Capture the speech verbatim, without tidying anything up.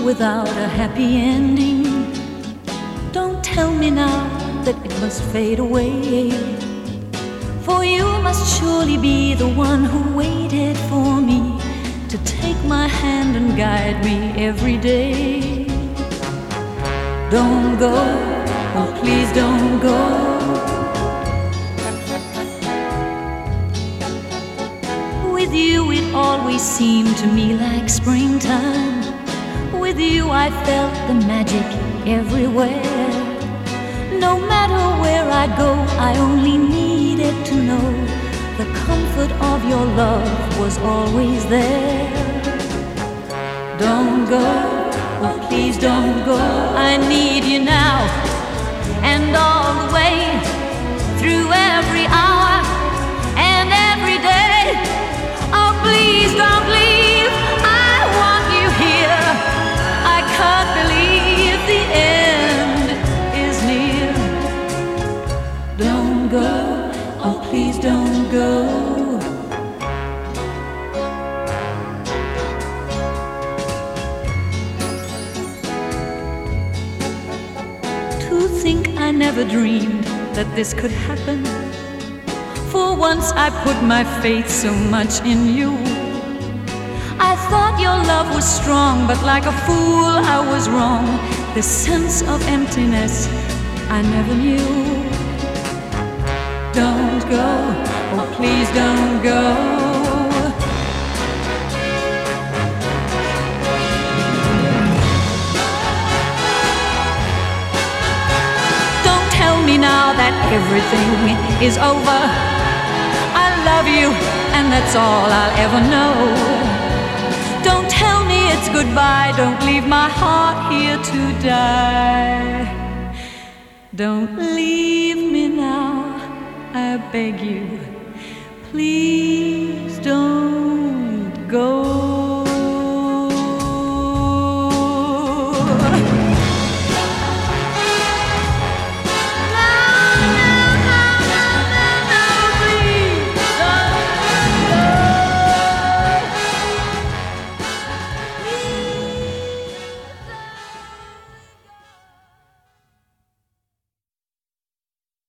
without a happy ending. Don't tell me now that it must fade away, for you must surely be the one who waited for me to take my hand and guide me every day. Don't go, oh please don't go. With you it always seemed to me like springtime. With you I felt the magic everywhere. No matter where I go, I only needed to know the comfort of your love was always there. Don't go, oh please don't go. I need you now and all the way, through every hour and every day. Oh please don't leave, I want you here. I can't believe the end is near. Don't go, oh please don't go. To think I never dreamed that this could happen. For once I put my faith so much in you. I thought your love was strong, but like a fool I was wrong. This sense of emptiness I never knew. Don't go, oh please don't go. Don't tell me now that everything is over. I love you and that's all I'll ever know. Don't tell me it's goodbye, don't leave my heart here to die. Don't leave me now, I beg you, please don't go.